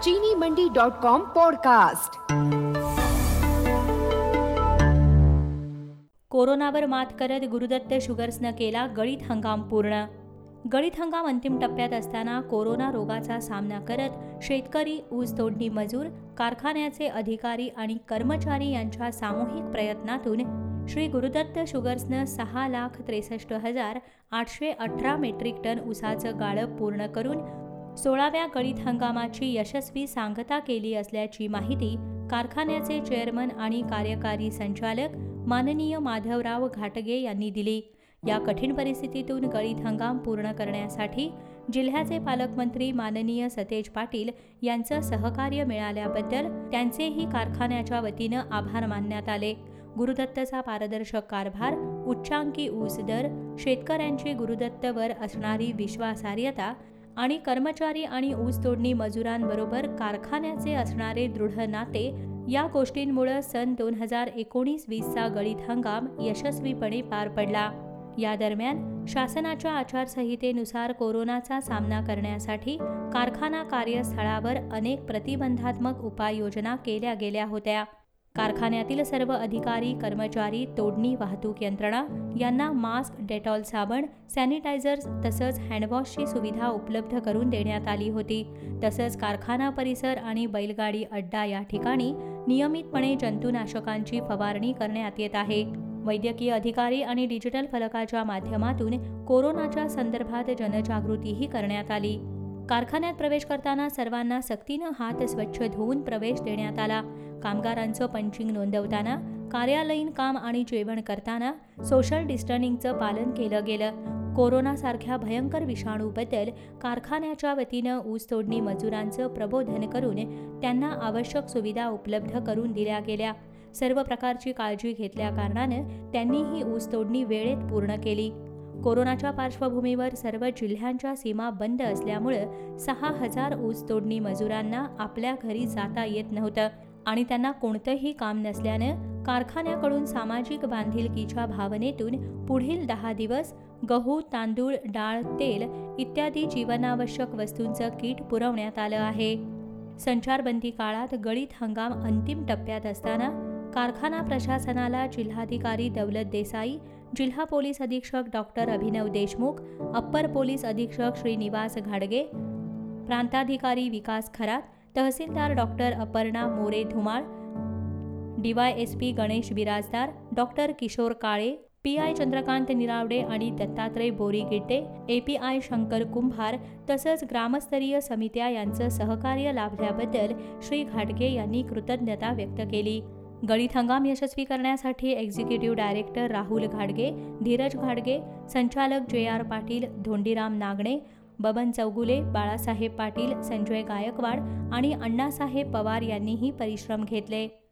चीनीमंडी.com podcast. कोरोनावर मात करत गुरुदत्त शुगर्सनं केला गळीत हंगाम पूर्ण। गळीत हंगाम अंतिम टप्प्यात असताना कोरोना रोगाचा सामना करत शेतकरी, ऊस तोडणी मजूर, कारखान्याचे अधिकारी आणि कर्मचारी यांच्या सामूहिक प्रयत्नातून श्री गुरुदत्त शुगर्सनं 6,63,818 मेट्रिक टन ऊसाचं गाळप पूर्ण करून 16व्या गळीत हंगामाची यशस्वी सांगता केली असल्याची माहिती कारखान्याचे चेअरमन आणि कार्यकारी संचालक माननीय माधवराव घाटगे यांनी दिली। या कठीण परिस्थितीतून गळीत हंगाम पूर्ण करण्यासाठी जिल्ह्याचे पालकमंत्री माननीय सतेज पाटील यांचं सहकार्य मिळाल्याबद्दल त्यांचेही कारखान्याच्या वतीनं आभार मानण्यात आले। गुरुदत्तचा पारदर्शक कारभार, उच्चांकी ऊस दर, शेतकऱ्यांची गुरुदत्तवर असणारी विश्वासार्हता आणि कर्मचारी आणि ऊस तोडणी मजुरांबरोबर कारखान्याचे असणारे दृढ नाते या गोष्टींमुळे सन 2019-20चा गळीत हंगाम यशस्वीपणे पार पडला। या दरम्यान शासनाच्या आचारसंहितेनुसार कोरोनाचा सामना करण्यासाठी कारखाना कार्यस्थळावर अनेक प्रतिबंधात्मक उपाययोजना केल्या गेल्या होत्या। कारखान्यातील सर्व अधिकारी, कर्मचारी, तोडणी वाहतूक यंत्रणा यांना मास्क, डेटॉल साबण, सॅनिटायझर्स तसंच हँडवॉशची सुविधा उपलब्ध करून देण्यात आली होती। तसंच कारखाना परिसर आणि बैलगाडी अड्डा या ठिकाणी नियमितपणे जंतुनाशकांची फवारणी करण्यात येत आहे। वैद्यकीय अधिकारी आणि डिजिटल फलकाच्या माध्यमातून कोरोनाच्या संदर्भात जनजागृतीही करण्यात आली। कारखान्यात प्रवेश करताना सर्वांना सक्तीनं हात स्वच्छ धुवून प्रवेश देण्यात आला। कामगारांचं पंचिंग नोंदवताना, कार्यालयीन काम आणि जेवण करताना सोशल डिस्टन्सिंगचं पालन केलं गेलं। कोरोनासारख्या भयंकर विषाणूबद्दल कारखान्याच्या वतीनं ऊस तोडणी मजुरांचं प्रबोधन करून त्यांना आवश्यक सुविधा उपलब्ध करून दिल्या गेल्या। सर्व प्रकारची काळजी घेतल्या कारणानं त्यांनी ही ऊस तोडणी वेळेत पूर्ण केली। कोरोनाच्या पार्श्वभूमीवर सर्व जिल्ह्यांच्या सीमा बंद असल्यामुळे 6,000 ऊस तोडणी मजुरांना आपल्या घरी जाता येत नव्हतं आणि त्यांना कोणतंही काम नसल्यानं कारखान्याकडून सामाजिक बांधिलकीच्या भावनेतून पुढील 10 दिवस गहू, तांदूळ, डाळ, तेल इत्यादी जीवनावश्यक वस्तूंचं किट पुरवण्यात आलं आहे। संचारबंदी काळात गळीत हंगाम अंतिम टप्प्यात असताना कारखाना प्रशासनाला जिल्हाधिकारी दौलत देसाई, जिल्हा पोलीस अधीक्षक डॉक्टर अभिनव देशमुख, अप्पर पोलीस अधीक्षक श्रीनिवास घाडगे, प्रांताधिकारी विकास खरात, तहसीलदार doctor Aparna More Dhumal, DYSP Ganesh Birajdar, doctor Kishor Kale, PI Chandrakant Niravade आणि दत्तात्रय बोरीगिड्डे, API शंकर कुंभार तसंच ग्रामस्तरीय समित्या यांचं सहकार्य लाभल्याबद्दल श्री घाटगे यांनी कृतज्ञता व्यक्त केली। गळीत हंगाम यशस्वी करण्यासाठी एक्झिक्युटिव्ह डायरेक्टर राहुल घाडगे, धीरज घाडगे, संचालक JR पाटील, धोंडीराम नागणे, बबन चौगुले, बाळासाहेब पाटील, संजय गायकवाड आणि अण्णासाहेब पवार यांनीही परिश्रम घेतले।